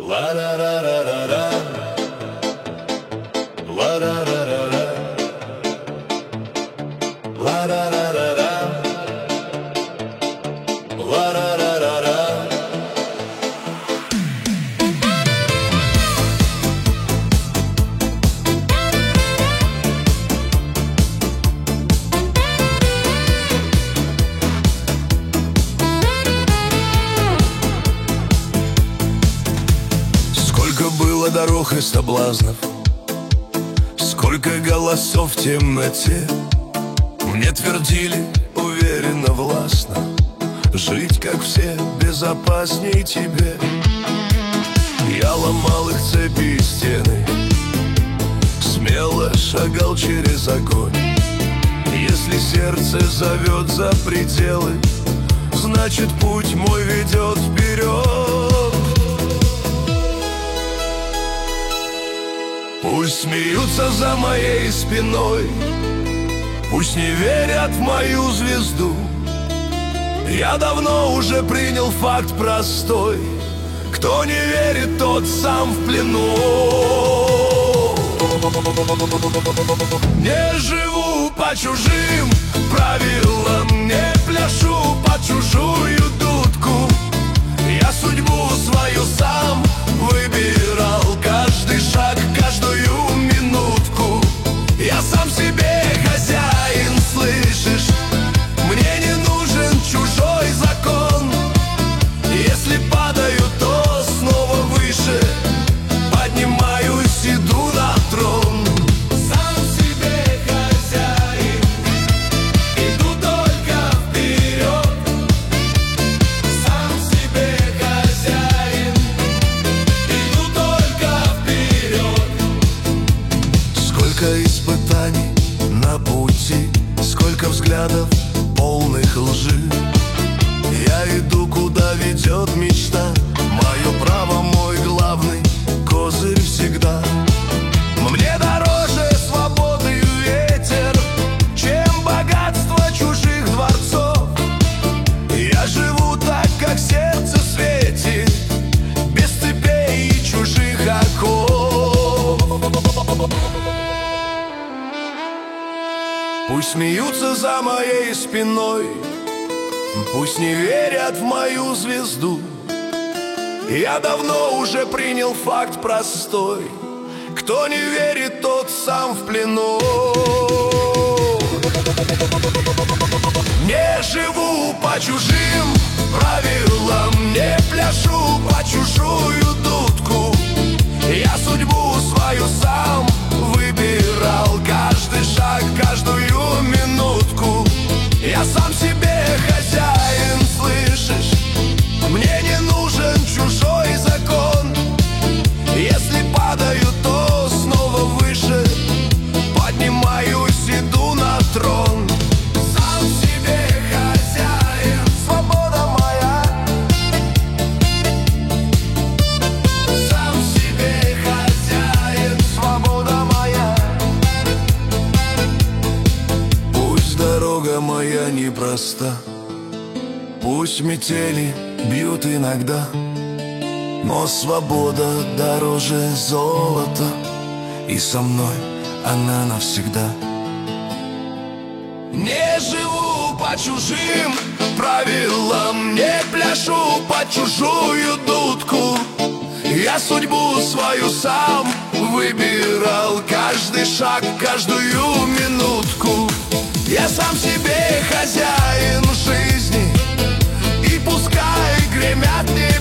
Ла-ра-ра-ра-ра-ра, ла-ра-ра-ра-ра, ла-ра-ра-ра-ра, ла-ра-ра-ра-ра. Сколько было дорог и соблазнов, сколько голосов в темноте. Мне твердили уверенно, властно: жить, как все, безопасней тебе. Я ломал их цепи и стены, смело шагал через огонь. Если сердце зовет за пределы, значит, путь мой ведет вперед. Пусть смеются за моей спиной, пусть не верят в мою звезду. Я давно уже принял факт простой: кто не верит, тот сам в плену. Не живу по чужим правилам, не пляшу под чужую дудку. Я судьбу свою сам выбирал, каждый шаг, каждую минутку. Я сам себе хозяин, слышишь? Мне не нужен чужой закон. Если падаю, то снова выше поднимаюсь, иду на трон. Сам себе хозяин, иду только вперед. Сам себе хозяин, иду только вперед. Сколько испытаний на пути, сколько взглядов полных лжи. Я иду, куда ведет мечта. Мое право, мой главный козырь всегда. Мне дороже свободы ветер, чем богатство чужих дворцов. Я живу так, как сердце светит, без цепей и чужих оков. Пусть смеются за моей спиной, пусть не верят в мою звезду. Я давно уже принял факт простой: кто не верит, тот сам в плену. Не живу по чужим правилам, не пляшу под чужую дудку. Я судьбу свою сам выбирал, каждый шаг, каждую минутку. Я сам себе хозяин, слышишь? Мне не нужен чужой закон. Если падаю, то снова выше поднимаюсь, иду на трон. Сам себе хозяин, свобода моя. Сам себе хозяин, свобода моя. Пусть дорога моя непроста, пусть метели бьют иногда, но свобода дороже золота, и со мной она навсегда. Не живу по чужим правилам, не пляшу под чужую дудку. Я судьбу свою сам выбирал, каждый шаг, каждую минутку. Я сам себе хозяин жизни, и пускай гремят мне